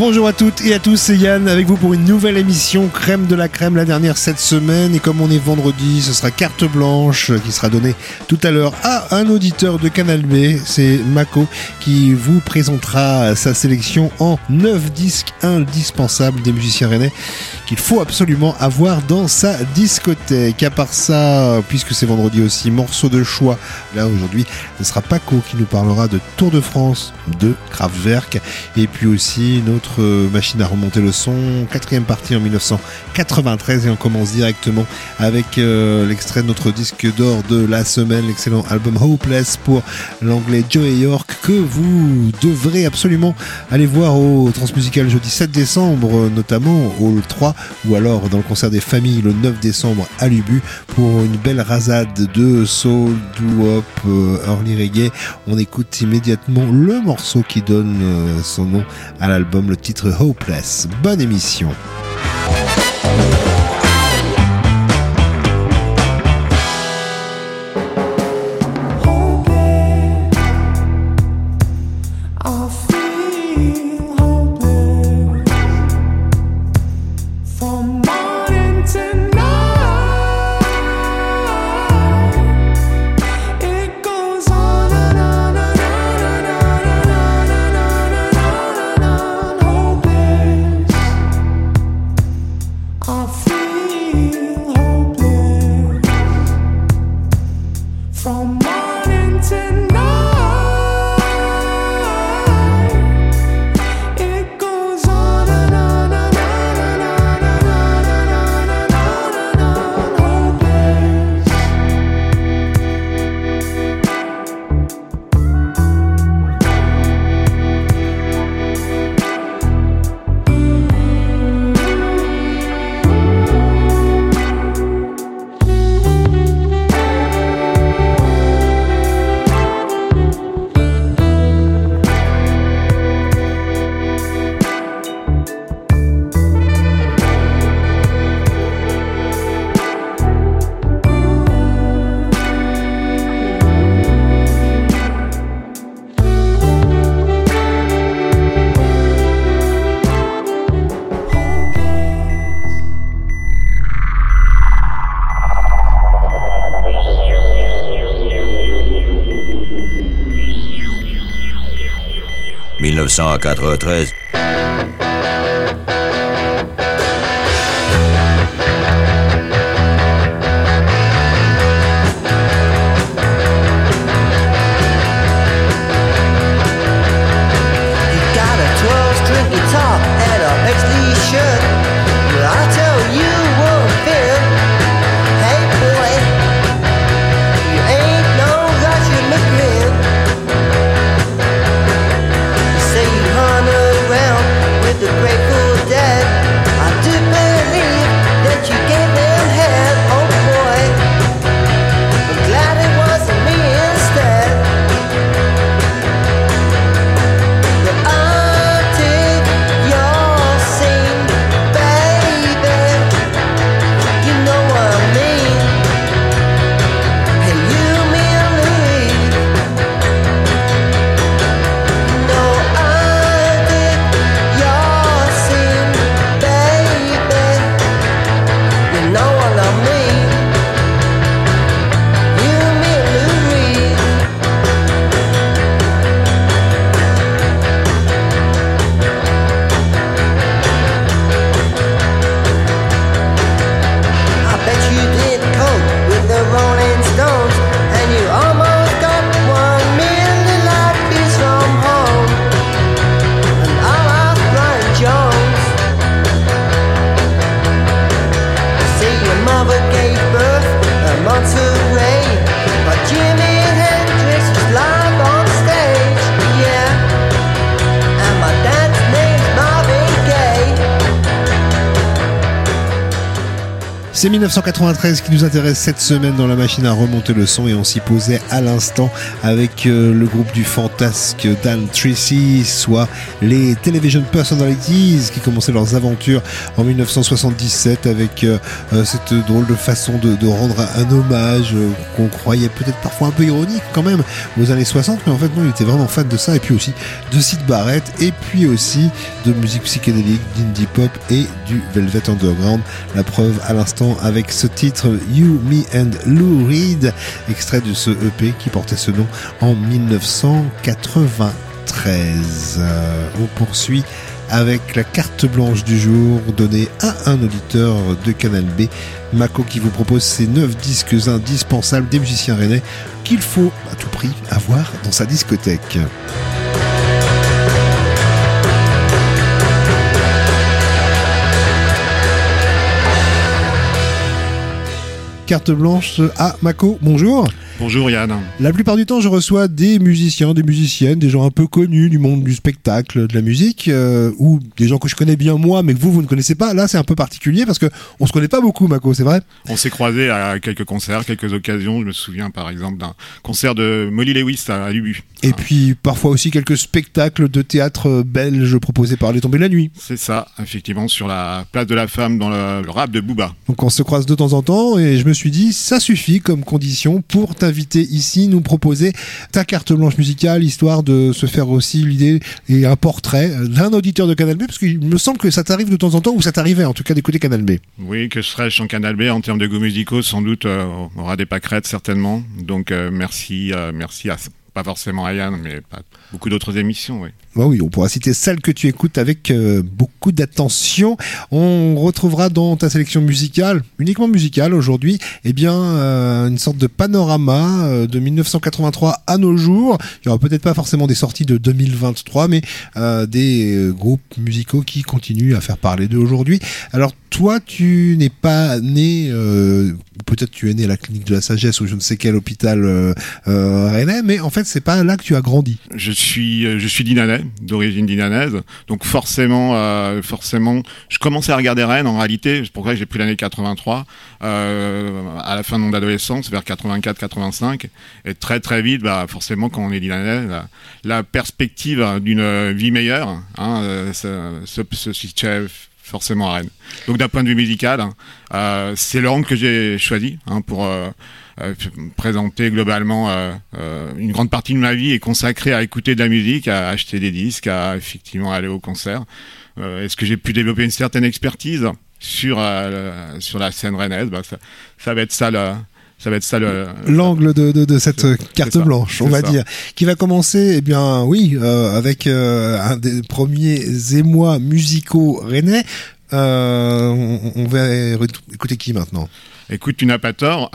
Bonjour à toutes et à tous, c'est Yann avec vous pour une nouvelle émission Crème de la Crème, la dernière cette semaine. Et comme on est vendredi, ce sera carte blanche qui sera donnée tout à l'heure à un auditeur de Canal B. C'est Mako qui vous présentera sa sélection en 9 disques indispensables des musiciens rennais qu'il faut absolument avoir dans sa discothèque. À part ça, puisque c'est vendredi aussi, morceau de choix. Là aujourd'hui, ce sera Paco qui nous parlera de Tour de France, de Kraftwerk, et puis aussi notre machine à remonter le son, 4e partie en 1993, et on commence directement avec l'extrait de notre disque d'or de la semaine, l'excellent album Hopeless pour l'anglais Joey York, que vous devrez absolument aller voir au Transmusical jeudi 7 décembre, notamment au 3, ou alors dans le concert des familles le 9 décembre à l'Ubu pour une belle rasade de soul, doo-wop, early reggae. On écoute immédiatement le morceau qui donne son nom à l'album, le titre Hopeless. Bonne émission. « 1993. C'est 1993 qui nous intéresse cette semaine dans la machine à remonter le son et on s'y posait à l'instant avec le groupe du fantasque Dan Treacy, soit les Television Personalities qui commençaient leurs aventures en 1977 avec cette drôle de façon de rendre un hommage qu'on croyait peut-être parfois un peu ironique quand même aux années 60, mais en fait non, il était vraiment fan de ça, et puis aussi de Syd Barrett, et puis aussi de musique psychédélique, d'indie pop et du Velvet Underground. La preuve à l'instant avec ce titre You, Me and Lou Reed, extrait de ce EP qui portait ce nom en 1993. On poursuit avec la carte blanche du jour donnée à un auditeur de Canal B, Mako, qui vous propose ces 9 disques indispensables des musiciens rennais qu'il faut à tout prix avoir dans sa discothèque. Carte blanche à Mako, bonjour. Bonjour Yann. La plupart du temps, je reçois des musiciens, des musiciennes, des gens un peu connus du monde du spectacle, de la musique, ou des gens que je connais bien moi, mais que vous ne connaissez pas. Là, c'est un peu particulier parce que on se connaît pas beaucoup, Mako, c'est vrai? On s'est croisés à quelques concerts, quelques occasions. Je me souviens par exemple d'un concert de Molly Lewis à Lubu. Et puis parfois aussi quelques spectacles de théâtre belge proposés par Les Tombées de la Nuit. C'est ça, effectivement, sur la place de la Femme dans le rap de Booba. Donc on se croise de temps en temps et je me suis dit, ça suffit comme condition pour t'inviter ici, nous proposer ta carte blanche musicale, histoire de se faire aussi l'idée et un portrait d'un auditeur de Canal B, parce qu'il me semble que ça t'arrive de temps en temps, ou ça t'arrivait en tout cas d'écouter Canal B. Oui, que je serais en Canal B en termes de goûts musicaux, sans doute on aura des pâquerettes certainement. Donc merci à pas forcément à Yann, mais pas beaucoup d'autres émissions, oui. Bah oui, on pourra citer celle que tu écoutes avec beaucoup d'attention. On retrouvera dans ta sélection musicale, uniquement musicale aujourd'hui, eh bien une sorte de panorama de 1983 à nos jours. Il y aura peut-être pas forcément des sorties de 2023, mais des groupes musicaux qui continuent à faire parler d'eux aujourd'hui. Alors toi, tu n'es pas né, peut-être tu es né à la clinique de la Sagesse ou je ne sais quel hôpital rennais, mais en fait c'est pas là que tu as grandi. Je suis dinanais, d'origine dinanaise, donc forcément, je commençais à regarder Rennes en réalité. C'est pourquoi j'ai pris l'année 83 à la fin de mon adolescence, vers 84-85, et très très vite, forcément quand on est dinanais, la perspective d'une vie meilleure se situait forcément à Rennes. Donc d'un point de vue musical, c'est le rang que j'ai choisi pour présenter globalement une grande partie de ma vie est consacrée à écouter de la musique, à acheter des disques, à effectivement aller au concert. Est-ce que j'ai pu développer une certaine expertise sur la scène rennaise? Ça va être ça l'angle de cette carte blanche, on va dire, qui va commencer, avec un des premiers émois musicaux rennais. On va écouter qui maintenant? Écoute, tu n'as pas tort.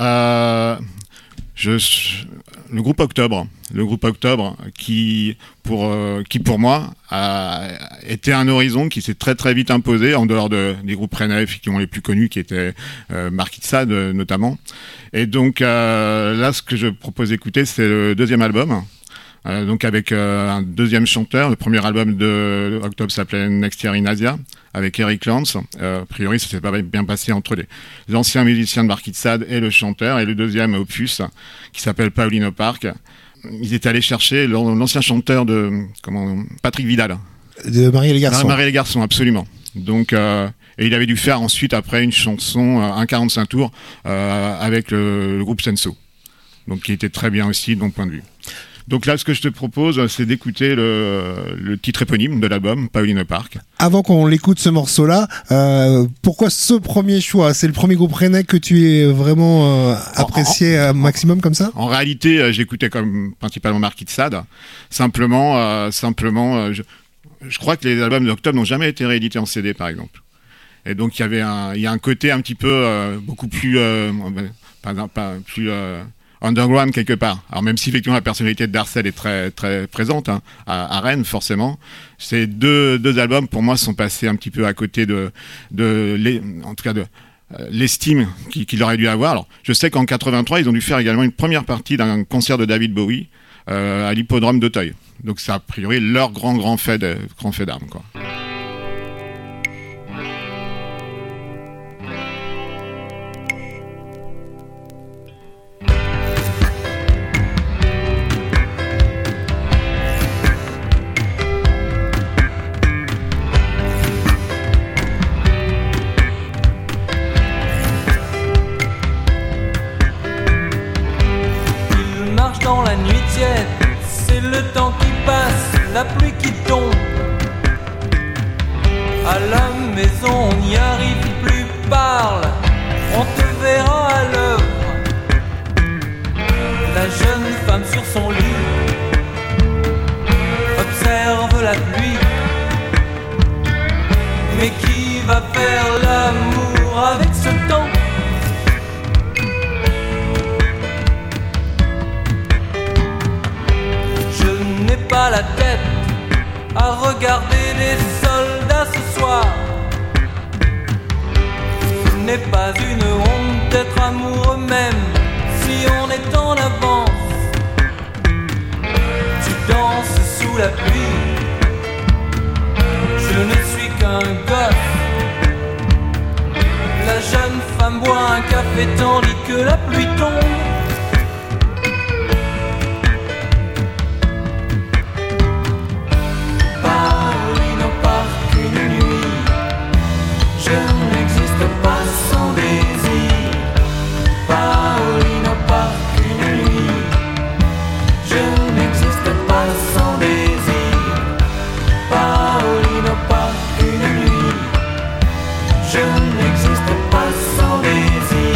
Le groupe Octobre, qui pour moi était un horizon qui s'est très très vite imposé en dehors des groupes rennais effectivement les plus connus, qui étaient Marquis de Sade notamment. Et donc là, ce que je propose d'écouter, c'est le deuxième album. Donc avec un deuxième chanteur. Le premier album de Octobre s'appelait Next Year in Asia, avec Eric Lance. A priori, ça s'est pas bien passé entre les anciens musiciens de Marquis de Sade et le chanteur. Et le deuxième opus, qui s'appelle Paulino Park, ils étaient allés chercher l'ancien chanteur de Patrick Vidal. De Marie et les Garçons. Marie et les Garçons, absolument. Donc et il avait dû faire ensuite après une chanson, un 45 tours, avec le groupe Senso. Donc qui était très bien aussi de mon point de vue. Donc là, ce que je te propose, c'est d'écouter le titre éponyme de l'album, Paulino Park. Avant qu'on l'écoute, ce morceau-là, pourquoi ce premier choix? C'est le premier groupe rennais que tu es vraiment apprécié à maximum comme ça? En réalité, j'écoutais principalement Marquis de Sade. Simplement, je crois que les albums d'Octobre n'ont jamais été réédités en CD, par exemple. Et donc, il y a un côté un petit peu beaucoup plus... plus underground quelque part. Alors même si effectivement la personnalité de Darcel est très très présente à Rennes forcément, ces deux albums pour moi sont passés un petit peu à côté de l'estime qu'il aurait dû avoir. Alors je sais qu'en 83 ils ont dû faire également une première partie d'un concert de David Bowie à l'hippodrome d'Auteuil. Donc c'est a priori leur grand fait d'armes, quoi. dans la nuit tiède, c'est le temps qui passe, la pluie qui tombe. À la maison on n'y arrive plus, parle, on te verra à l'œuvre. La jeune femme sur son lit observe la pluie. Mais qui va faire l'amour avec ce temps? Je n'ai pas la tête à regarder les soldats ce soir. Ce n'est pas une honte d'être amoureux même si on est en avance. Tu danses sous la pluie, je ne suis qu'un gosse. La jeune femme boit un café tandis que la pluie tombe. Paolino part qu'une nuit, je n'existe pas sans désir. Paolino part qu'une nuit, je n'existe pas sans désir. Paolino part qu'une nuit, je n'existe pas sans désir.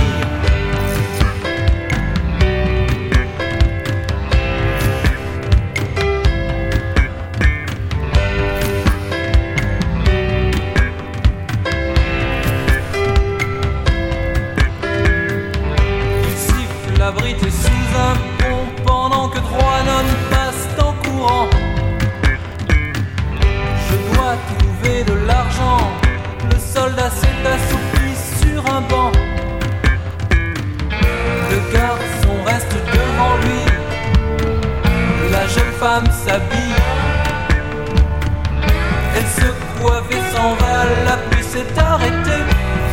Il siffle la brite sous un pont pendant que trois nonnes passent en courant. Je dois trouver de l'argent, le soldat s'est assoupi sur un banc. Le garçon reste devant lui, la jeune femme s'habille. Elle se coiffe et s'en va, la pluie s'est arrêtée.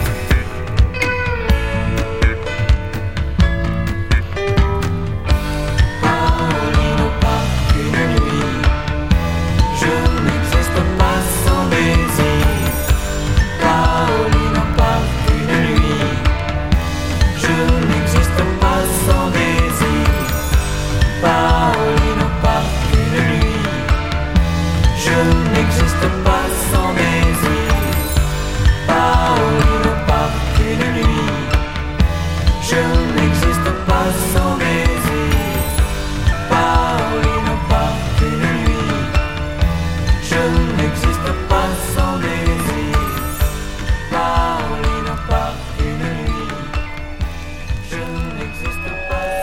Paolino part qu'une nuit, je n'existe pas sans désir. Paolino part qu'une nuit, je n'existe pas sans désir. Paolino part qu'une nuit, je n'existe pas sans désir. Paolino part qu'une nuit, je n'existe pas sans désir. Paolino part qu'une nuit, je n'existe pas sans désir. Paolino part qu'une nuit, je n'existe pas sans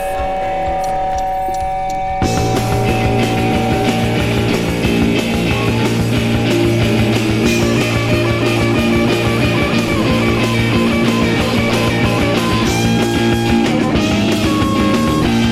désir.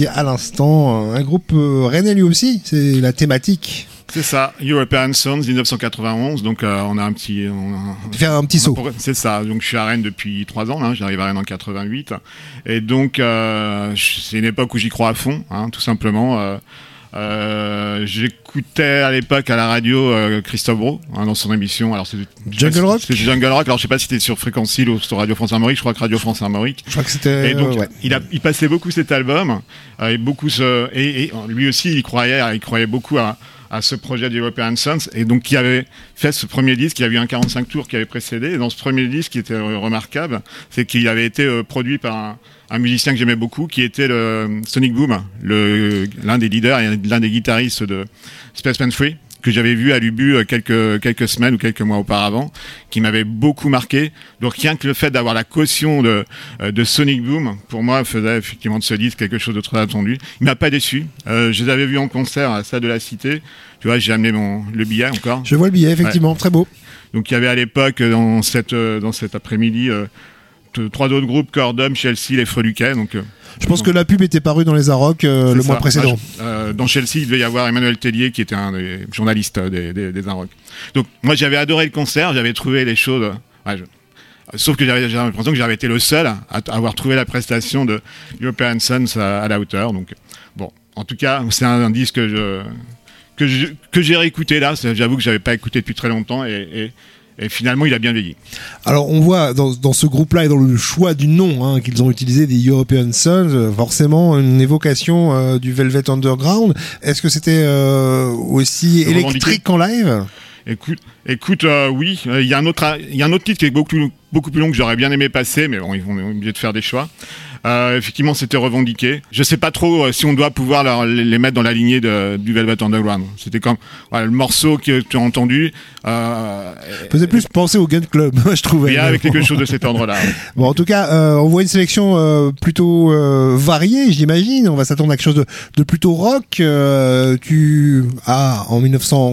entendiez à l'instant un groupe rennais lui aussi, c'est la thématique. C'est ça, European Sounds 1991, donc on a un petit... Faire un petit saut. C'est ça, donc je suis à Rennes depuis 3 ans, là, j'arrive à Rennes en 88, et donc c'est une époque où j'y crois à fond, hein, tout simplement. J'écoutais à l'époque à la radio Christophe Brault, hein, dans son émission. Alors c'est Jungle Rock. C'est Jungle Rock. Alors je sais pas si c'était sur Fréquence Île ou sur Radio France Armorique. Je crois que Radio France Armorique. Je crois que c'était. Et donc ouais. il passait beaucoup cet album et beaucoup et lui aussi il croyait beaucoup à ce projet d'European Sounds, et donc qui avait fait ce premier disque, il y a eu un 45 tours qui avait précédé, et dans ce premier disque qui était remarquable, c'est qu'il avait été produit par un musicien que j'aimais beaucoup, qui était le Sonic Boom, l'un des leaders et l'un des guitaristes de Spaceman 3, que j'avais vu à l'Ubu quelques semaines ou quelques mois auparavant, qui m'avait beaucoup marqué. Donc rien que le fait d'avoir la caution de Sonic Boom, pour moi, faisait effectivement de ce disque quelque chose de très attendu. Il m'a pas déçu. Je les avais vus en concert à Stade de la Cité. Tu vois, j'ai amené le billet encore. Je vois le billet, effectivement, ouais. Très beau. Donc il y avait à l'époque, dans cet après-midi, 3 autres groupes, Cordum, Chelsea, les Freluquets. Donc je pense que la pub était parue dans les Arocs le mois précédent. Dans Chelsea, il devait y avoir Emmanuel Tellier, qui était un des journalistes des Arocs. Donc moi, j'avais adoré le concert, j'avais trouvé les choses... Sauf que j'avais l'impression que j'avais été le seul à avoir trouvé la prestation de European Sounds à la hauteur. Donc bon, en tout cas, c'est un disque que j'ai réécouté là. J'avoue que j'avais pas écouté depuis très longtemps et finalement, il a bien vieilli. Alors, on voit dans ce groupe-là et dans le choix du nom hein, qu'ils ont utilisé, des European Sounds, forcément une évocation du Velvet Underground. Est-ce que c'était aussi électrique qu'en live ? Écoute, oui. Il y a un autre titre qui est beaucoup plus long que j'aurais bien aimé passer, mais bon, ils vont obligés de faire des choix. Effectivement, c'était revendiqué. Je sais pas trop si on doit pouvoir les mettre dans la lignée du Velvet Underground. C'était comme le morceau que tu as entendu. Faisait plus penser au Gun Club, je trouvais. Il y a avec quelque chose de cet ordre-là. Bon, en tout cas, on voit une sélection plutôt variée, j'imagine. On va s'attendre à quelque chose de plutôt rock. Tu as en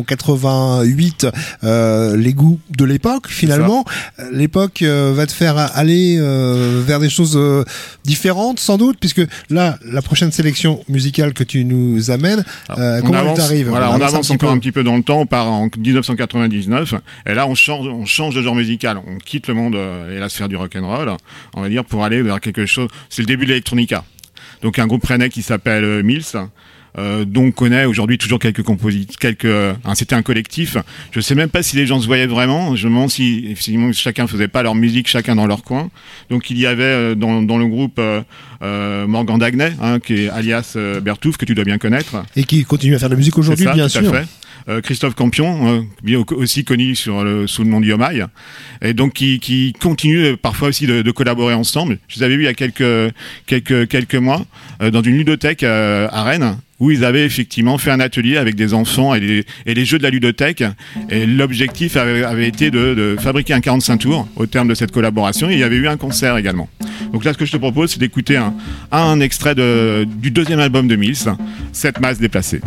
1988 les goûts de l'époque. Finalement, l'époque va te faire aller vers des choses différentes sans doute, puisque là, la prochaine sélection musicale que tu nous amènes, comment elle t'arrive ? On avance encore un petit peu dans le temps, on part en 1999, et là on change de genre musical, on quitte le monde et la sphère du rock'n'roll, on va dire, pour aller vers quelque chose, c'est le début de l'électronica. Donc un groupe rennais qui s'appelle Mills, dont on connaît aujourd'hui toujours quelques compositeurs, c'était un collectif. Je sais même pas si les gens se voyaient vraiment. Je me demande si effectivement chacun faisait pas leur musique, chacun dans leur coin. Donc il y avait dans le groupe Morgan Dagnay, qui est alias Bertouf, que tu dois bien connaître. Et qui continue à faire de la musique aujourd'hui, bien sûr. Tout à fait. Christophe Campion, aussi connu sous le nom de Yomai, et donc qui continue parfois aussi de collaborer ensemble. Je les avais vus il y a quelques mois dans une ludothèque à Rennes, où ils avaient effectivement fait un atelier avec des enfants et les jeux de la ludothèque. Et l'objectif avait été de fabriquer un 45 tours au terme de cette collaboration. Et il y avait eu un concert également. Donc là, ce que je te propose, c'est d'écouter un extrait du deuxième album de Mills, Cette masse déplacée.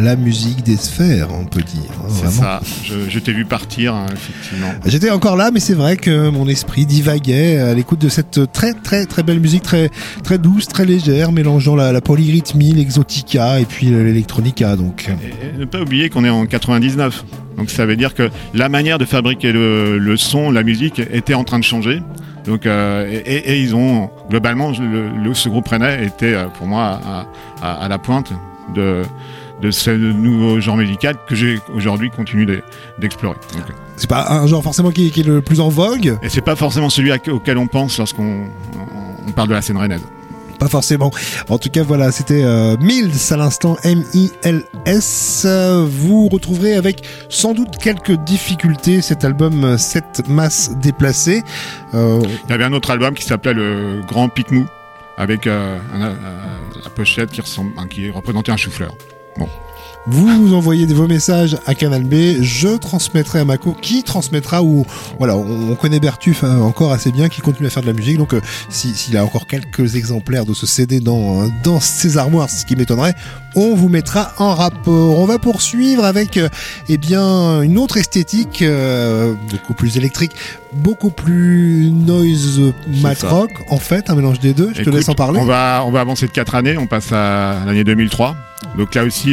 la musique des sphères, on peut dire. C'est Vraiment. ça. Je t'ai vu partir, hein, effectivement. J'étais encore là, mais c'est vrai que mon esprit divaguait à l'écoute de cette très très très belle musique, très très douce, très légère, mélangeant la polyrythmie, l'exotica et puis l'électronica. Donc, Et ne pas oublier qu'on est en 99. Donc ça veut dire que la manière de fabriquer le son, la musique était en train de changer. Donc et ils ont globalement ce groupe rennais était pour moi à la pointe de ce nouveau genre musical que j'ai aujourd'hui continué d'explorer. Donc, c'est pas un genre forcément qui est le plus en vogue. et c'est pas forcément celui auquel on pense lorsqu'on parle de la scène rennaise. Pas forcément. En tout cas, voilà, c'était Mills à l'instant, M-I-L-S. Vous retrouverez avec sans doute quelques difficultés cet album Cette masse déplacée. Il y avait un autre album qui s'appelait Le Grand Pic Mou avec la pochette qui représentait un chou-fleur. Bon. Vous envoyez vos messages à Canal B, je transmettrai à Mako, qui transmettra, ou voilà, on connaît Bertuf encore assez bien, qui continue à faire de la musique, donc s'il a encore quelques exemplaires de ce CD dans ses armoires, ce qui m'étonnerait, on vous mettra en rapport. On va poursuivre avec une autre esthétique, beaucoup plus électrique, beaucoup plus noise mat rock, en fait, un mélange des deux. Je te laisse en parler. On va avancer de 4 années, on passe à l'année 2003. Donc là aussi,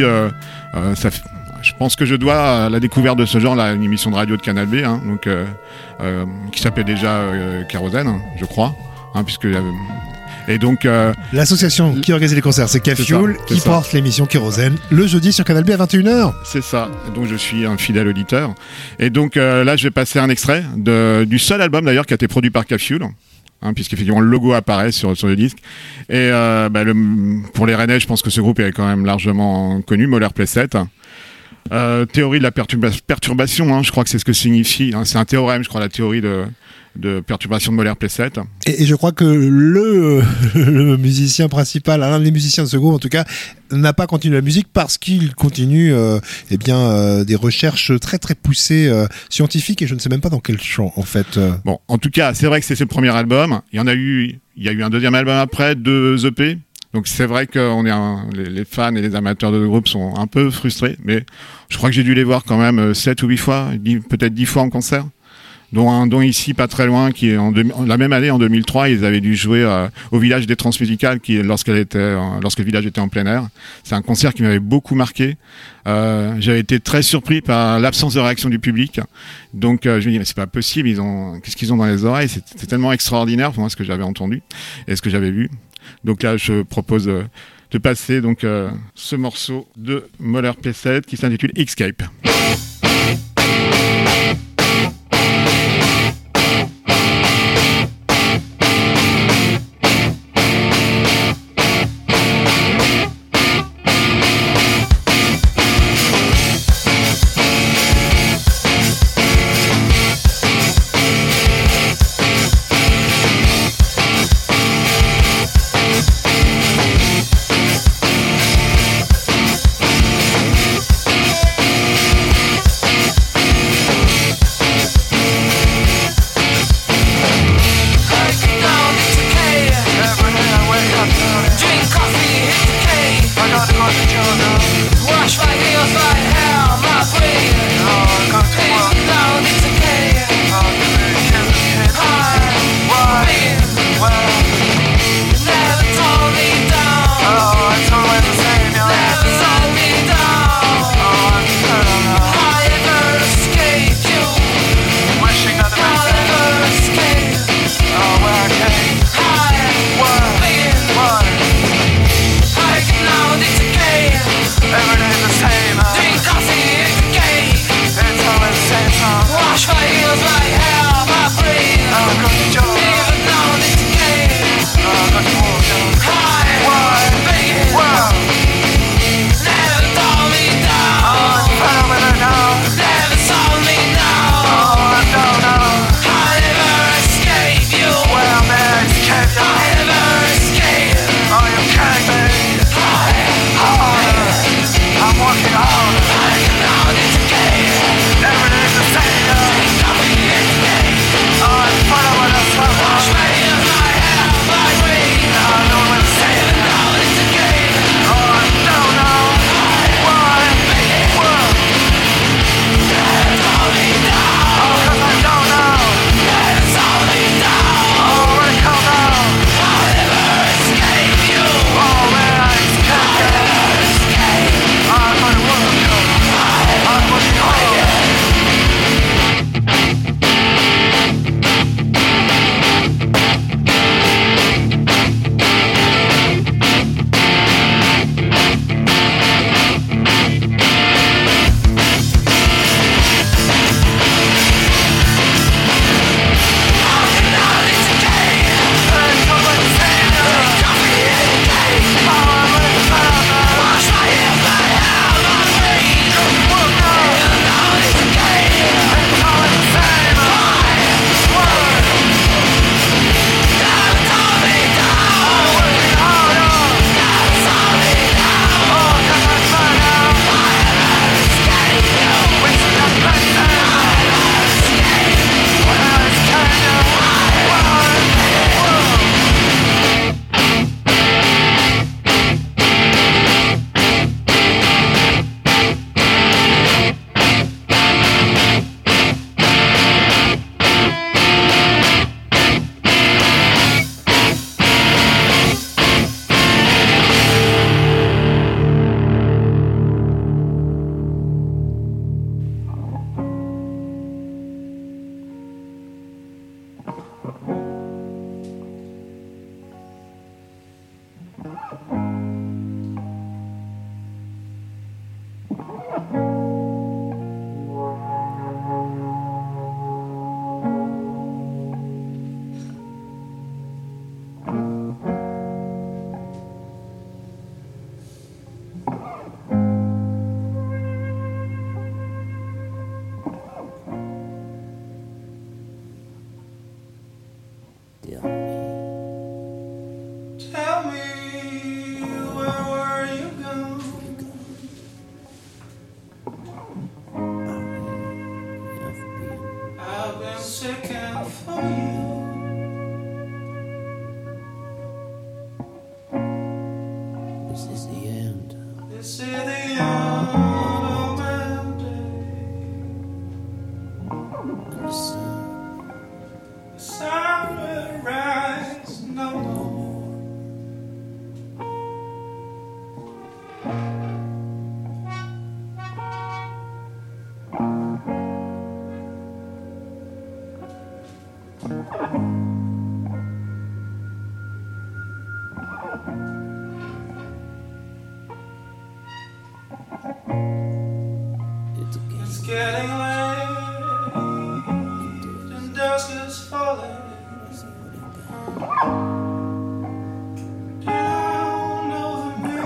je pense que je dois la découverte de ce genre à une émission de radio de Canal B, hein, donc qui s'appelait déjà Kérosène, je crois, hein, puisque et donc l'association qui organise les concerts, c'est K-Fuel, qui porte l'émission Kérosène le jeudi sur Canal B à 21h. C'est ça. Donc je suis un fidèle auditeur. Et donc là, je vais passer un extrait du seul album d'ailleurs qui a été produit par K-Fuel. Hein, puisqu'effectivement le logo apparaît sur le disque. Et pour les Rennais, je pense que ce groupe est quand même largement connu, Moller Playset. Théorie de la perturbation, hein, je crois que c'est ce que signifie. Hein, c'est un théorème, je crois, la théorie de perturbation de Moller Playset. Et je crois que le musicien principal, l'un des musiciens de ce groupe en tout cas, n'a pas continué la musique parce qu'il continue des recherches très très poussées scientifiques, et je ne sais même pas dans quel champ en fait. Bon, en tout cas, c'est vrai que c'est le premier album. Il y a eu un deuxième album après, 2 EP. Donc c'est vrai que les fans et les amateurs de groupe sont un peu frustrés, mais je crois que j'ai dû les voir quand même 7 ou 8 fois, peut-être 10 fois en concert. Dont ici, pas très loin, qui est la même année, en 2003, ils avaient dû jouer au village des Transmusicales, lorsque le village était en plein air. C'est un concert qui m'avait beaucoup marqué. J'avais été très surpris par l'absence de réaction du public. Donc je me dis, mais c'est pas possible, qu'est-ce qu'ils ont dans les oreilles? C'est tellement extraordinaire pour moi ce que j'avais entendu et ce que j'avais vu. Donc là, je propose de passer ce morceau de Moller Playset qui s'intitule Escape. Tell me. Tell me, where were you gone? I've been seeking for you. This is the end. This is the end of my day. And the sun The sun will rise no more. it's again. It's getting late and dusk is falling down over me.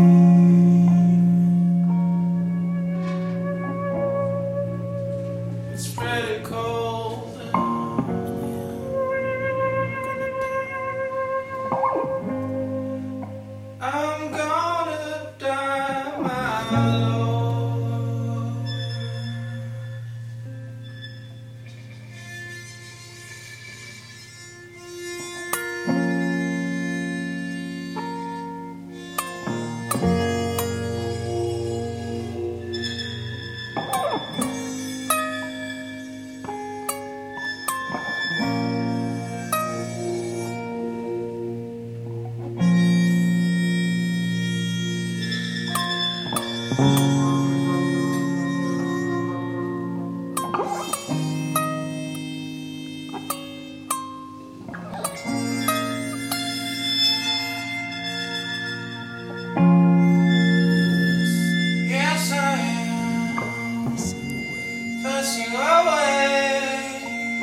It's pretty cold. I'm gonna die, my Lord. Yes, I am passing away.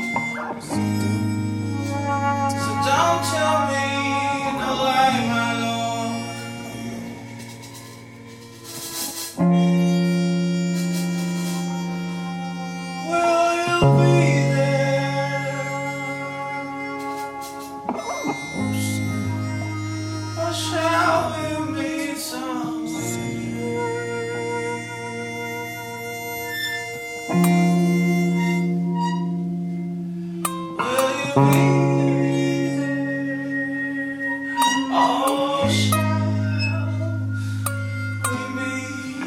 So don't tell me no lie, my Lord. Will you be there? Or shall we meet somewhere? Will you be there? Or shall we meet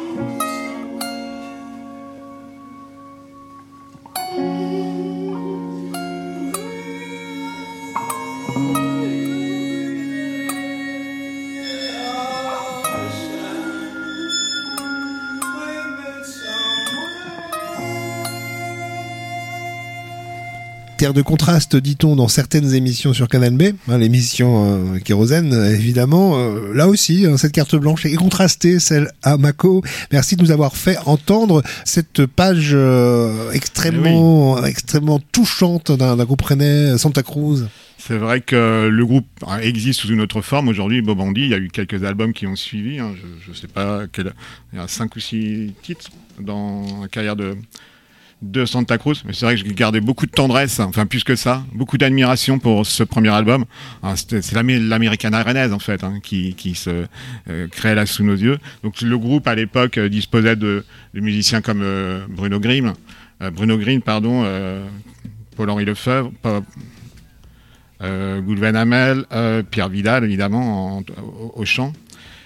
Terre de contraste, dit-on dans certaines émissions sur Canal B, hein, l'émission Kérosène, évidemment. Là aussi, hein, cette carte blanche est contrastée, celle à Mako. Merci de nous avoir fait entendre cette page extrêmement touchante d'un groupe rennais, Santa Cruz. C'est vrai que le groupe existe sous une autre forme. Aujourd'hui, Bob Andy, il y a eu quelques albums qui ont suivi. Hein. Je ne sais pas, il y a 5 ou 6 titres dans la carrière de Santa Cruz. Mais c'est vrai que je gardais beaucoup de tendresse, enfin plus que ça, beaucoup d'admiration pour ce premier album. Alors, c'est l'Americana rennaise en fait, hein, qui se crée là sous nos yeux. Donc le groupe à l'époque disposait de musiciens comme Bruno Green, Paul-Henri Lefebvre, Goulven Hamel, Pierre Vidal évidemment au chant.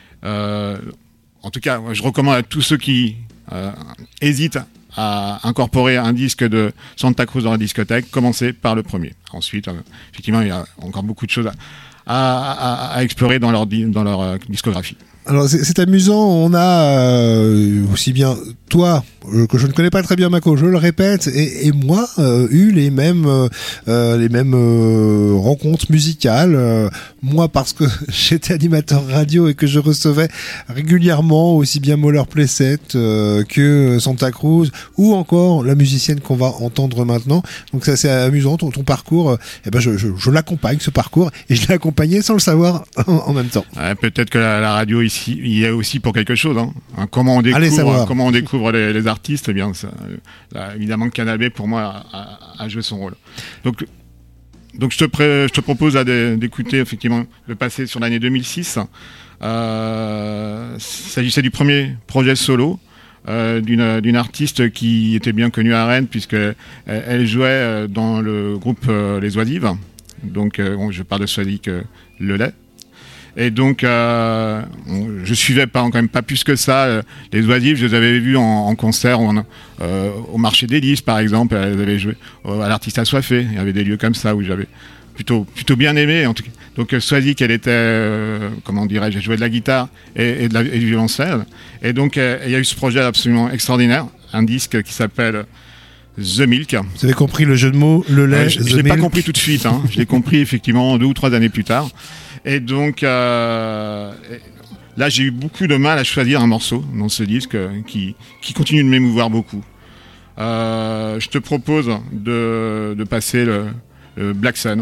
En tout cas, moi, je recommande à tous ceux qui hésitent à incorporer un disque de Santa Cruz dans la discothèque, commencer par le premier. Ensuite, effectivement, il y a encore beaucoup de choses à explorer dans leur discographie. Alors c'est amusant, on a aussi bien toi, que je ne connais pas très bien Mako, je le répète, et moi, eu les mêmes rencontres musicales. Moi parce que j'étais animateur radio et que je recevais régulièrement aussi bien Moller Playset que Santa Cruz, ou encore la musicienne qu'on va entendre maintenant. Donc c'est assez amusant, ton parcours. Je l'accompagne, ce parcours, et je l'ai accompagné sans le savoir en même temps. Ouais, peut-être que la radio ici, il y a aussi pour quelque chose. Comment on découvre les artistes, eh bien, ça, là, évidemment, Canal B, pour moi, a joué son rôle. Donc, Donc je te propose là, d'écouter effectivement le passé sur l'année 2006. Il s'agissait du premier projet solo d'une artiste qui était bien connue à Rennes puisque elle jouait dans le groupe Les Oisives. Donc je parle de Swazik Lelay. Et donc je suivais quand même pas plus que ça les Oisives. Je les avais vus en concert au marché des Lys par exemple. Elles avaient joué à l'Artiste Assoiffé. Il y avait des lieux comme ça où j'avais plutôt bien aimé en tout cas. Donc Swazik, elle était comment dirais-je, j'ai joué de la guitare et du violoncelle. Et donc il y a eu ce projet absolument extraordinaire, un disque qui s'appelle The Milk. Vous avez compris le jeu de mots, le lait, je l'ai pas compris tout de suite, hein. Je l'ai compris effectivement 2 ou 3 années plus tard. Et donc là j'ai eu beaucoup de mal à choisir un morceau dans ce disque qui continue de m'émouvoir beaucoup. Je te propose de passer le Black Sun.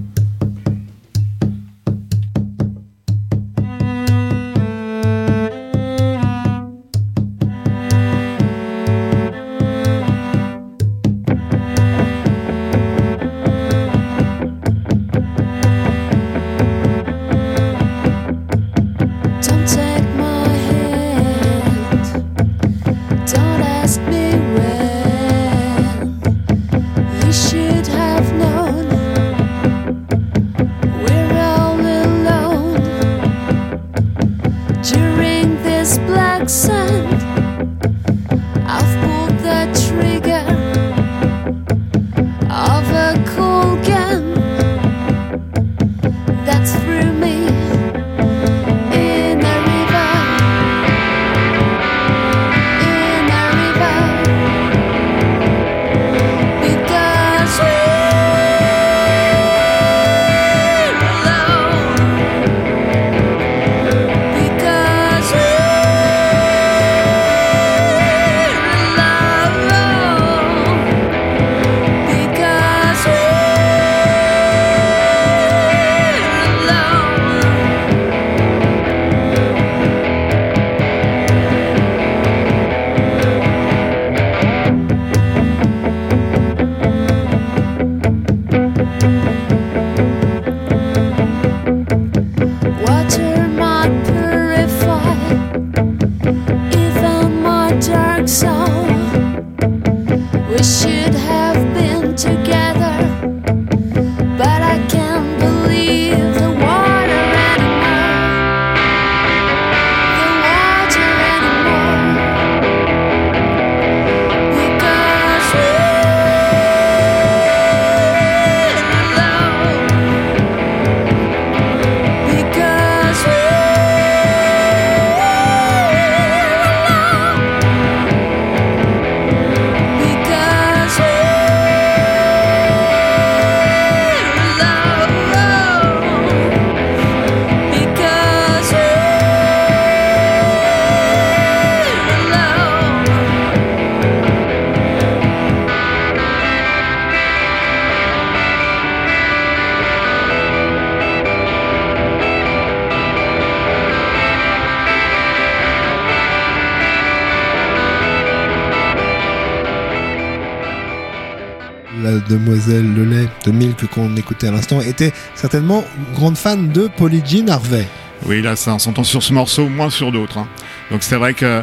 La demoiselle Lelay de Milk qu'on écoutait à l'instant était certainement grande fan de Polly Jean Harvey. Oui, là, ça, on s'entend sur ce morceau, moins sur d'autres. Hein. Donc c'est vrai que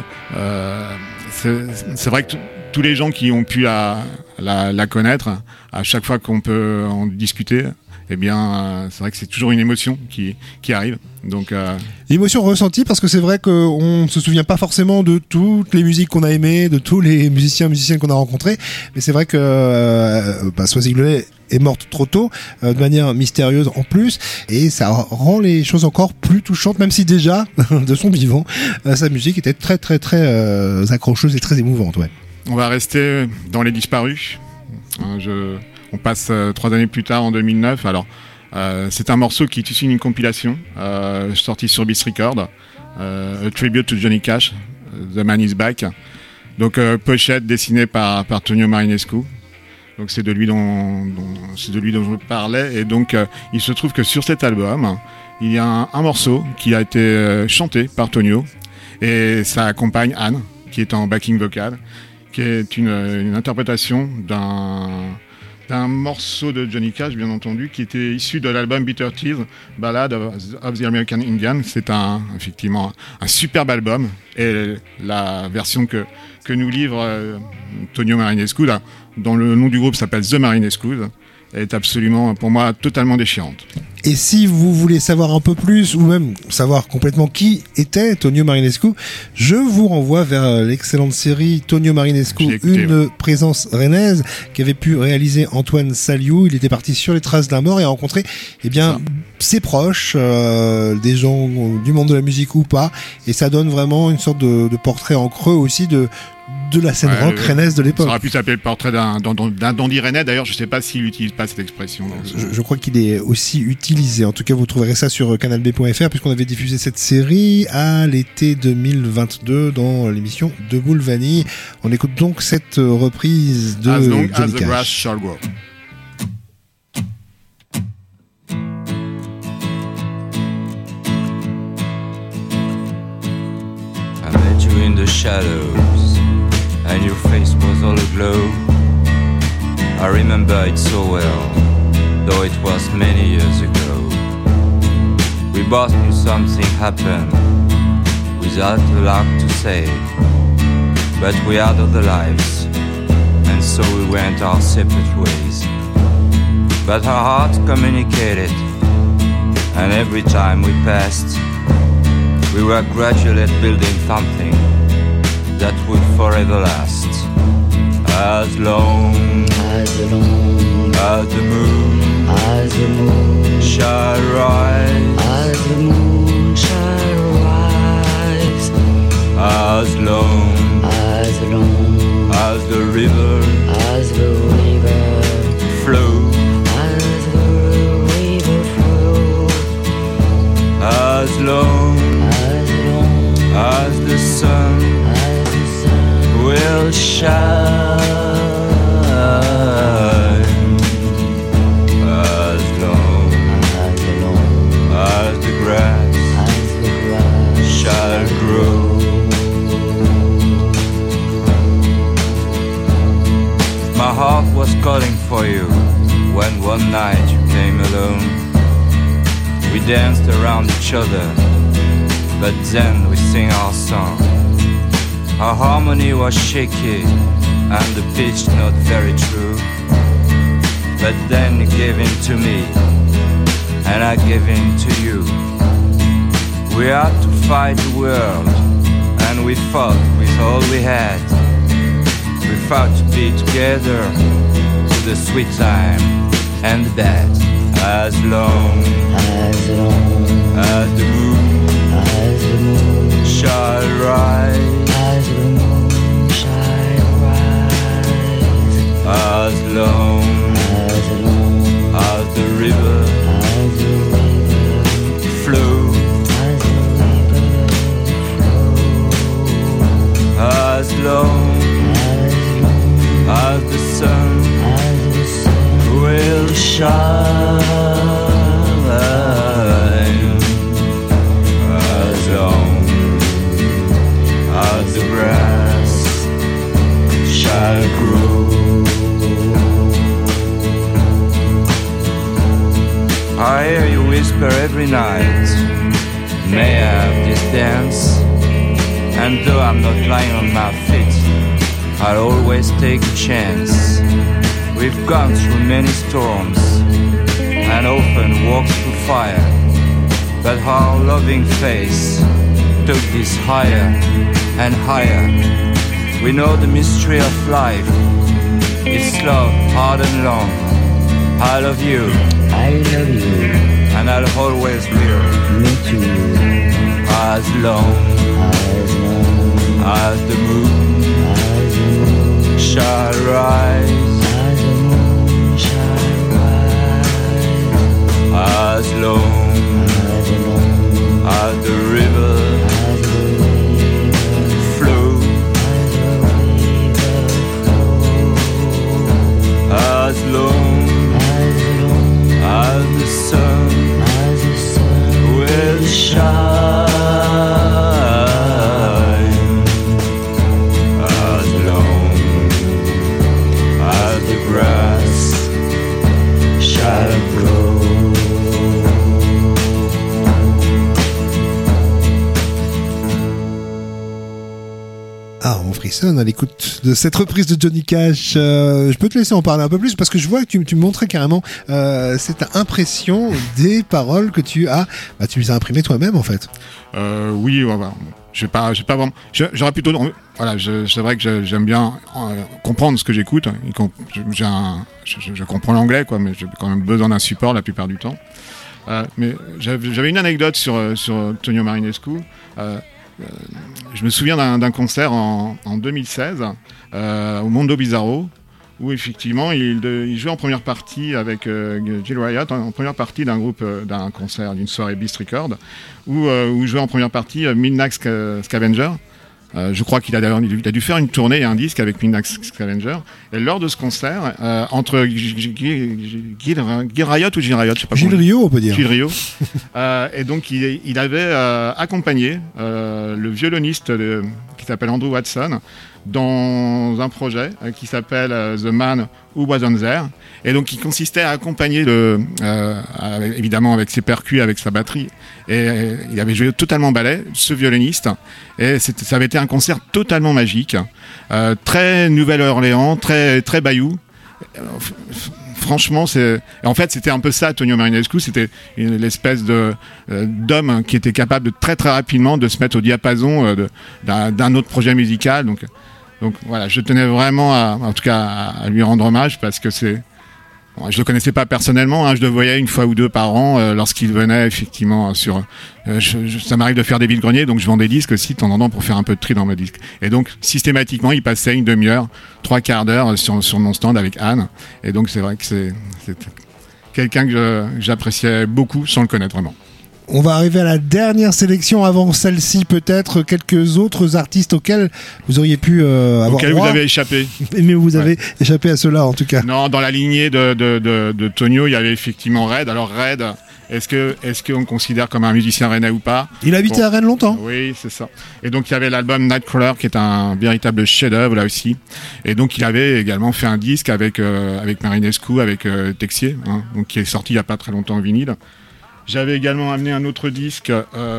tous les gens qui ont pu la connaître, à chaque fois qu'on peut en discuter, eh bien, c'est vrai que c'est toujours une émotion qui arrive. Donc, l'émotion ressentie parce que c'est vrai qu'on ne se souvient pas forcément de toutes les musiques qu'on a aimées, de tous les musiciennes qu'on a rencontrés, mais c'est vrai que Swazik Lelay est morte trop tôt, de manière mystérieuse en plus, et ça rend les choses encore plus touchantes, même si déjà, de son vivant, sa musique était très très très accrocheuse et très émouvante. Ouais. On va rester dans les disparus. On passe 3 années plus tard, en 2009. Alors, c'est un morceau qui est issu d'une compilation sortie sur Beast Records, A Tribute to Johnny Cash, The Man Is Back. Donc, pochette dessinée par Tonio Marinescu. Donc, c'est de lui dont je parlais. Et donc, il se trouve que sur cet album, il y a un morceau qui a été chanté par Tonio. Et ça accompagne Anne, qui est en backing vocal, qui est une interprétation d'un morceau de Johnny Cash, bien entendu, qui était issu de l'album Bitter Teas, Ballad of the American Indian. C'est effectivement un superbe album. Et la version que nous livre Tonio Marinescu, là, dont le nom du groupe s'appelle The Marinescu, est absolument, pour moi, totalement déchirante. Et si vous voulez savoir un peu plus, ou même savoir complètement qui était Tonio Marinescu, je vous renvoie vers l'excellente série Tonio Marinescu, une présence rennaise, qu'avait pu réaliser Antoine Saliou. Il était parti sur les traces d'un mort et a rencontré, ses proches, des gens du monde de la musique ou pas, et ça donne vraiment une sorte de portrait en creux aussi de la scène rock rennaise de l'époque. Ça aurait pu s'appeler le portrait d'un dandy rennais. D'ailleurs, je ne sais pas s'il n'utilise pas cette expression. Je crois qu'il est aussi utilisé. En tout cas, vous trouverez ça sur canalb.fr, puisqu'on avait diffusé cette série à l'été 2022 dans l'émission De Boule Vanille. On écoute donc cette reprise de Johnny Cash. As the grass shall grow. I met you in the shadows, and your face was all aglow. I remember it so well, though it was many years ago. We both knew something happened, without a lot to say. But we had other lives, and so we went our separate ways. But our hearts communicated, and every time we passed, we were gradually building something that would forever last. As long as the moon shall rise, as the moon shall rise, as long as the river flows, as the river flows, as long as the sun will shine, as long as the grass shall grow. My heart was calling for you when one night you came alone. We danced around each other, but then we sing our song. Our harmony was shaky and the pitch not very true. But then you gave in to me and I gave in to you. We had to fight the world and we fought with all we had. We fought to be together through the sweet time and the bad. As long as the moon shall rise, as long as the river flows, as long as the sun will shine, as long as the grass shall grow. I hear you whisper every night, may I have this dance? And though I'm not lying on my feet, I'll always take a chance. We've gone through many storms and often walked through fire, but our loving face took this higher and higher. We know the mystery of life, it's slow, hard and long. I love you, and I'll always will. Me too. As long as the moon shall rise, as long as the river flows, as long as the sun will shine, as long as gotta grow. Ah, on frissonne à l'écoute de cette reprise de Johnny Cash. Je peux te laisser en parler un peu plus parce que je vois que tu me montrais carrément cette impression des paroles que tu as. Bah, tu les as imprimées toi-même en fait. Oui, voilà. J'ai pas vraiment. J'aurais plutôt. Voilà, c'est vrai que j'aime bien comprendre ce que j'écoute. Je comprends l'anglais, quoi, mais j'ai quand même besoin d'un support la plupart du temps. Mais j'avais une anecdote sur Tonio Marinescu. Je me souviens d'un concert en 2016 au Mondo Bizarro où effectivement il jouait en première partie avec Gil Riot en première partie d'un groupe d'un concert d'une soirée Beast Record où jouait en première partie Midnight Scavenger. Je crois qu'il a dû faire une tournée et un disque avec Midnight Scavenger. Et lors de ce concert, entre Gil Riot ou Gil Riot, je sais pas. Gil Rio, on peut dire. Gil Rio. Et donc il avait accompagné le violoniste qui s'appelle Andrew Watson dans un projet qui s'appelle The Man Who Wasn't There. Et donc il consistait à accompagner évidemment avec ses percus, avec sa batterie. Et il avait joué totalement ballet, ce violoniste. Et ça avait été un concert totalement magique, très Nouvelle-Orléans, très très Bayou. Franchement, en fait, c'était un peu ça, Tonio Marinescu. C'était l'espèce d'homme qui était capable de très très rapidement de se mettre au diapason d'un autre projet musical. Donc voilà, je tenais vraiment en tout cas à lui rendre hommage parce que je le connaissais pas personnellement, je le voyais une fois ou deux par an lorsqu'il venait effectivement ça m'arrive de faire des vide-greniers, donc je vends des disques aussi de temps en temps pour faire un peu de tri dans mes disques. Et donc systématiquement, il passait une demi-heure, 3/4 d'heure sur mon stand avec Anne. Et donc c'est vrai que c'est quelqu'un que j'appréciais beaucoup sans le connaître vraiment. On va arriver à la dernière sélection avant celle-ci, peut-être quelques autres artistes auxquels vous auriez pu avoir auxquels droit. Vous avez échappé. Mais vous avez échappé à cela en tout cas. Non, dans la lignée de Tonio, il y avait effectivement Red. Alors Red, est-ce qu'on considère comme un musicien rennais ou pas? Il habitait à Rennes longtemps. Oui, c'est ça. Et donc il y avait l'album Nightcrawler qui est un véritable chef-d'œuvre là aussi. Et donc il avait également fait un disque avec Marinescu, avec Texier, donc qui est sorti il y a pas très longtemps en vinyle. J'avais également amené un autre disque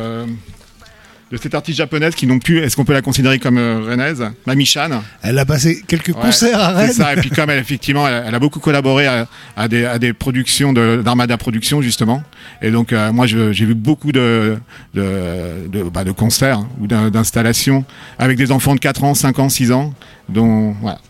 de cette artiste japonaise qui non plus, est-ce qu'on peut la considérer comme rennaise, Mami Chan. Elle a passé quelques concerts à Rennes. C'est ça, et puis comme elle a beaucoup collaboré à des productions d'Armada Productions justement. Et donc moi j'ai vu beaucoup de concerts ou d'installations avec des enfants de 4 ans, 5 ans, 6 ans. Donc voilà.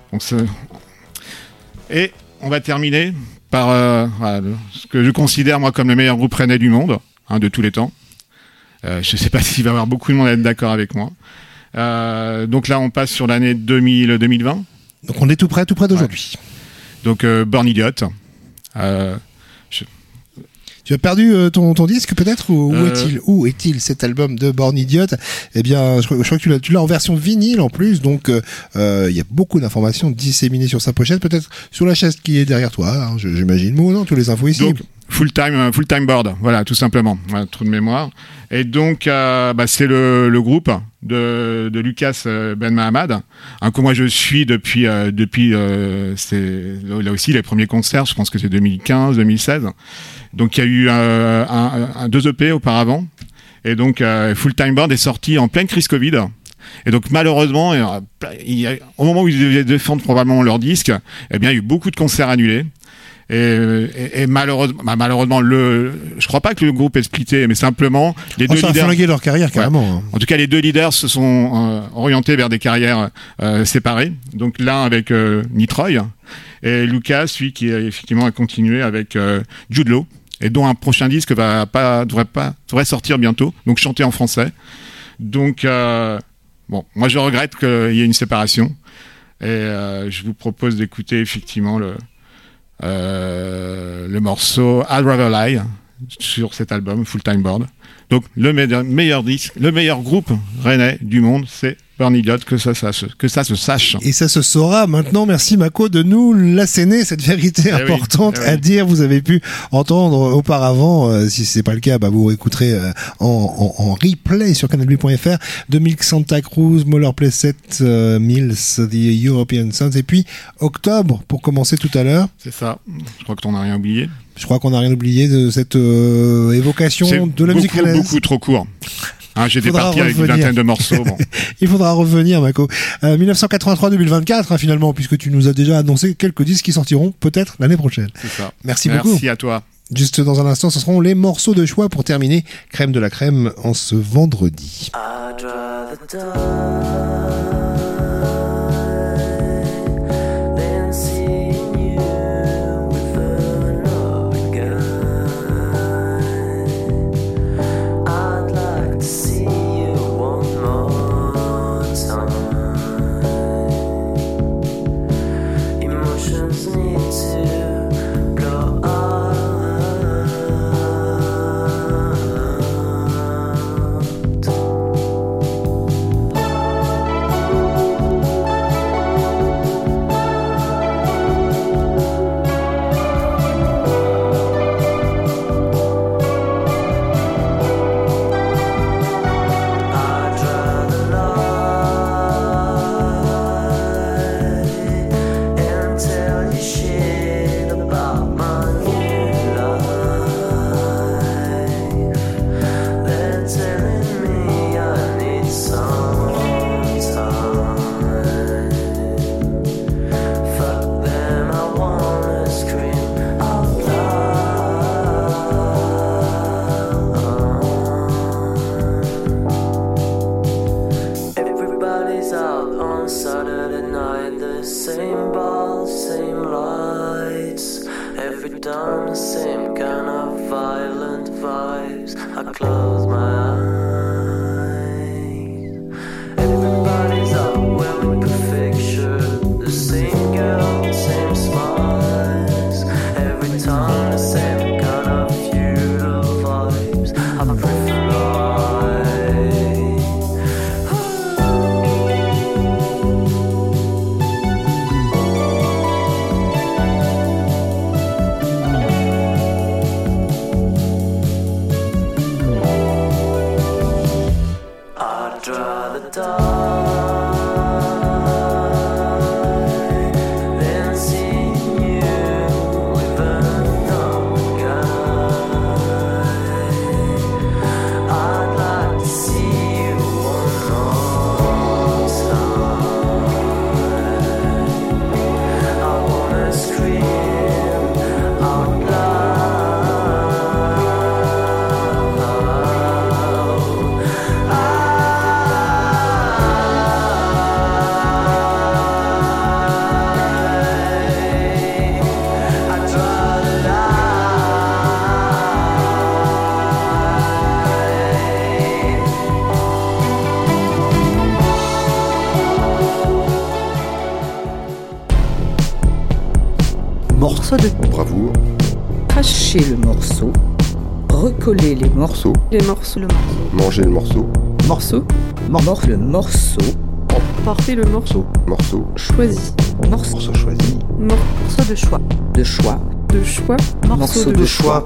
Et on va terminer par ce que je considère moi comme le meilleur groupe rennais du monde, de tous les temps. Je ne sais pas s'il va y avoir beaucoup de monde à être d'accord avec moi. Donc là, on passe sur l'année 2020. Donc on est tout près d'aujourd'hui. Ouais. Donc Born Idiot. Tu as perdu ton disque peut-être ou où est-il cet album de Born Idiot? Eh bien, je crois que tu l'as en version vinyle en plus, donc il y a beaucoup d'informations disséminées sur sa pochette, peut-être sur la chaise qui est derrière toi, j'imagine. Ou non, tous les infos ici. Donc, Full Time Board, voilà, tout simplement. Voilà, trou de mémoire. Et donc, c'est le groupe de Lucas Ben Mahamad, que moi je suis depuis c'est là aussi les premiers concerts, je pense que c'est 2015, 2016. Donc il y a eu un 2 EP auparavant. Et donc Full Time Board est sorti en pleine crise Covid. Et donc malheureusement, au moment où ils devaient défendre probablement leur disque, eh bien il y a eu beaucoup de concerts annulés. Et malheureusement, je crois pas que le groupe est splitté, mais simplement les deux leaders. Ça a flingué leur carrière carrément. Ouais. En tout cas, les deux leaders se sont orientés vers des carrières séparées. Donc l'un avec Nitroy et Lucas, lui qui effectivement a continué avec Jude Law, et dont un prochain disque devrait sortir bientôt. Donc chanter en français. Donc moi je regrette qu'il y ait une séparation. Et je vous propose d'écouter effectivement le morceau I'd Rather Lie sur cet album Full Time Board. Donc le meilleur disque, le meilleur groupe rennais du monde, c'est Burn Idiot, que ça se sache. Et ça se saura maintenant. Merci Mako de nous l'asséner, cette vérité importante à dire. Vous avez pu entendre auparavant, si c'est pas le cas, vous écouterez en replay sur canalb.fr, de Milk Santa Cruz, Moller Placet, Mills, The European Sons, et puis Octobre pour commencer tout à l'heure. C'est ça. Je crois que t'en as rien oublié. Je crois qu'on n'a rien oublié de cette évocation de la musique rennaise. C'est beaucoup trop court. J'ai départi avec une vingtaine de morceaux. Bon. Il faudra revenir, Mako. 1983-2024, finalement, puisque tu nous as déjà annoncé quelques disques qui sortiront peut-être l'année prochaine. C'est ça. Merci beaucoup. Merci à toi. Juste dans un instant, ce seront les morceaux de choix pour terminer Crème de la Crème en ce vendredi. I'd rather die than seeing you with another guy. I'd like to see you one more time. Emotions need to blow out. Bravoure. Cracher le morceau. Recoller les morceaux. Les morceaux. Manger le morceau. Morceau. Le morceau. Porter le morceau. Morceau. Choisi. Morceau choisi. Morceau de choix. De choix. De choix. Morceau de choix.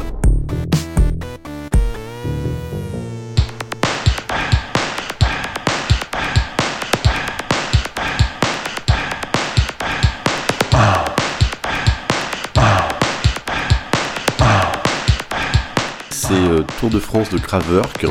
Tour de France de Kraftwerk.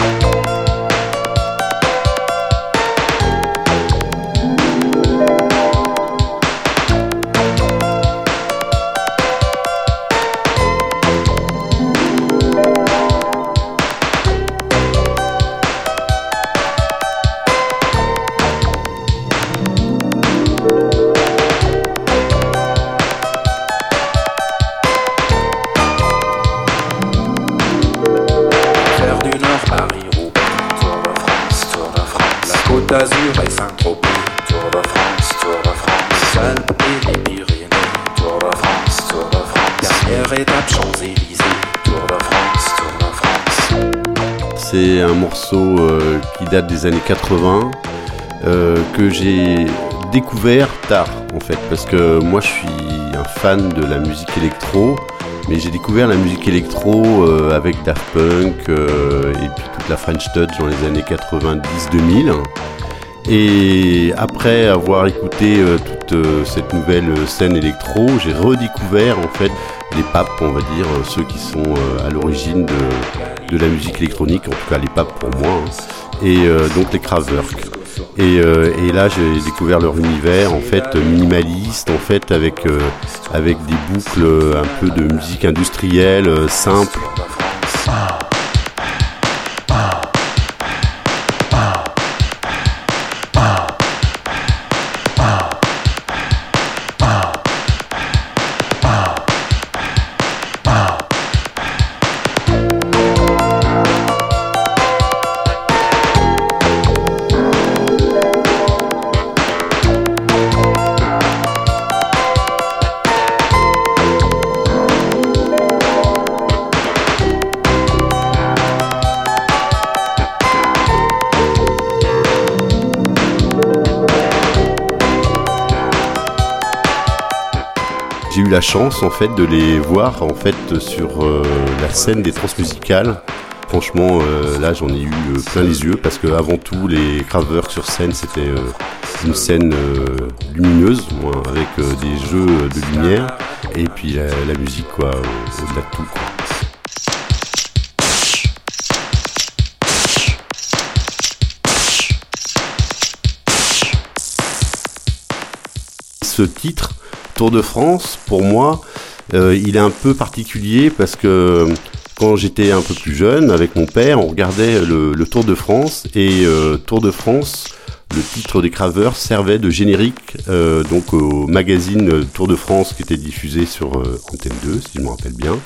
d'Azur et Saint-Tropez, Tour de France, Alpes et les Pyrénées, Tour de France, dernière étape Champs-Élysées, Tour de France. C'est un morceau qui date des années 80, que j'ai découvert tard en fait, parce que moi je suis un fan de la musique électro, mais j'ai découvert la musique électro avec Daft Punk et puis toute la French Touch dans les années 90-2000. Et après avoir écouté toute cette nouvelle scène électro, j'ai redécouvert en fait les papes, on va dire, ceux qui sont à l'origine de la musique électronique, en tout cas les papes pour moi, hein. Et donc les Kraftwerk. Et là j'ai découvert leur univers en fait minimaliste, en fait avec des boucles un peu de musique industrielle simple. J'ai eu la chance en fait de les voir en fait sur la scène des transmusicales. Franchement, là j'en ai eu plein les yeux parce que avant tout les Kraftwerk sur scène c'était une scène lumineuse, avec des jeux de lumière et puis la musique quoi, au-delà de tout quoi. Ce titre Tour de France, pour moi, il est un peu particulier parce que quand j'étais un peu plus jeune, avec mon père, on regardait le Tour de France et Tour de France, le titre des Kraftwerk servait de générique donc au magazine Tour de France qui était diffusé sur Antenne 2, si je me rappelle bien.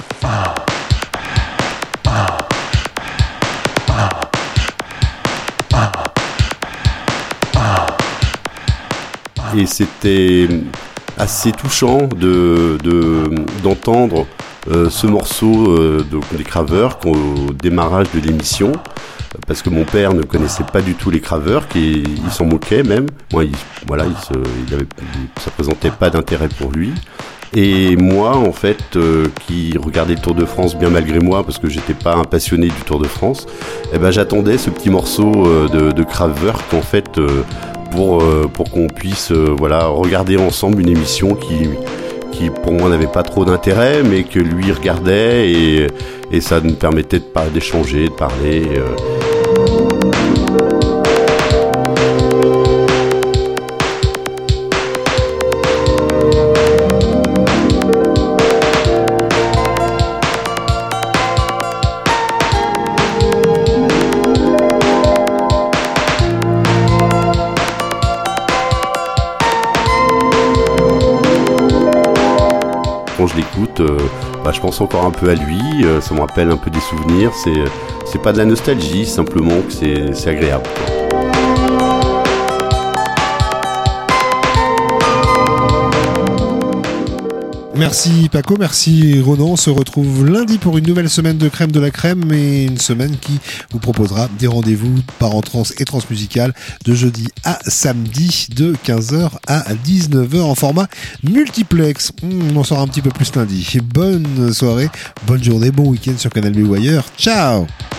Et c'était assez touchant d'entendre ce morceau des Kraftwerk au démarrage de l'émission, parce que mon père ne connaissait pas du tout les Kraftwerk et il s'en moquait même. Moi, ça présentait pas d'intérêt pour lui. Et moi, en fait, qui regardais le Tour de France bien malgré moi, parce que j'étais pas un passionné du Tour de France, j'attendais ce petit morceau de Kraftwerk, en fait, pour qu'on puisse regarder ensemble une émission qui pour moi n'avait pas trop d'intérêt, mais que lui regardait et ça nous permettait d'échanger, de parler. Quand je l'écoute, je pense encore un peu à lui, ça me rappelle un peu des souvenirs, c'est pas de la nostalgie, simplement que c'est agréable. Merci Paco, merci Ronan. On se retrouve lundi pour une nouvelle semaine de Crème de la Crème, et une semaine qui vous proposera des rendez-vous par trans et transmusicales de jeudi à samedi de 15h à 19h en format multiplex. On en saura un petit peu plus lundi. Bonne soirée, bonne journée, bon week-end sur Canal B ou ailleurs. Ciao.